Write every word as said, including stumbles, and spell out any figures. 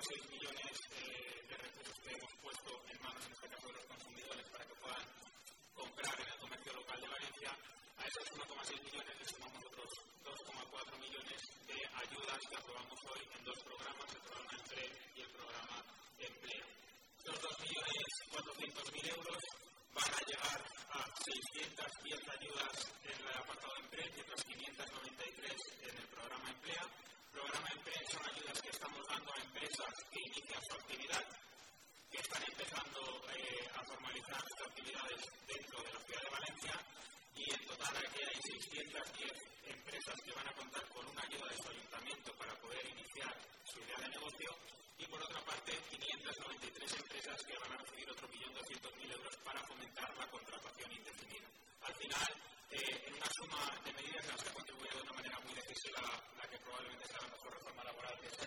seis millones eh, de recursos que hemos puesto en manos, en este caso de los consumidores, para que puedan comprar en el comercio local de Valencia. A esos uno coma seis millones le sumamos otros dos coma cuatro millones de ayudas que aprobamos hoy en dos programas, el programa Empleo y el programa Empleo. Los dos millones cuatrocientos mil euros van a llegar a seiscientas diez ayudas en el apartado de Empleo y otras quinientas noventa y tres en el programa Emplea. Programa Empleo son ayudas que estamos dando a empresas que inician su actividad, que están empezando eh, a formalizar sus actividades dentro de la ciudad de Valencia, y en total aquí hay seiscientas diez empresas que van a contar con una ayuda de su ayuntamiento para poder iniciar su idea de negocio, y por otra parte quinientas noventa y tres empresas que van a recibir otro millón doscientos mil euros para fomentar la contratación indefinida. Al final, eh, en una suma de medidas en las que ha contribuido de una manera muy decisiva la que probablemente sea la mejor reforma laboral que se